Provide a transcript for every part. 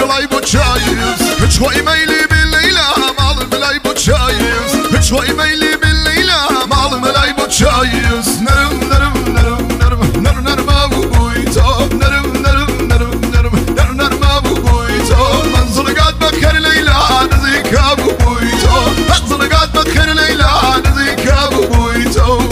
مالي بوتشايز شوي ميلي بالليلة مال ملاي بوتشايز شوي ميلي بالليلة مال ملاي بوتشايز نرم نرم نرم نرم نرم نرم ابو بويتو نرم نرم نرم نرم نرم نرم ابو بويتو منزلقات بكر ليلى نزيك ابو بويتو منزلقات بكر ليلى نزيك ابو بويتو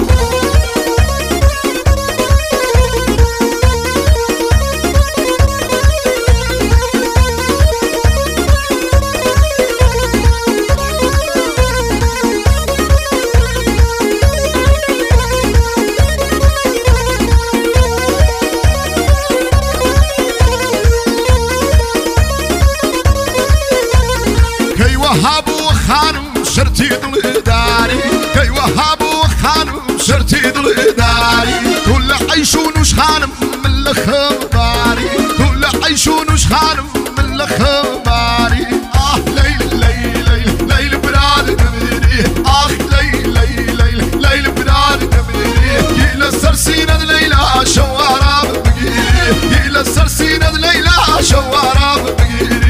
وهابو خانم شرتي دلداري كي وهابو خانم شرتي دلداري كل عيشون وش خانم من الخباري كل عيشون وش خانم من الخباري ليل ليل ليل ليل براد دميري ليل ليل ليل ليل براد دميري يلا السرسينة ليلى شوارع بقيري يلا السرسينة ليلى شوارع بقيري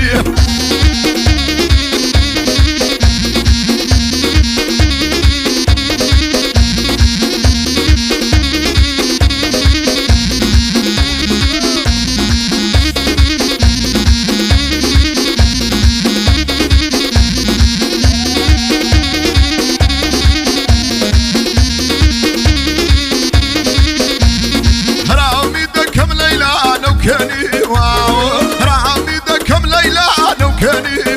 كاني واو رامي ده كم ليلى لو كاني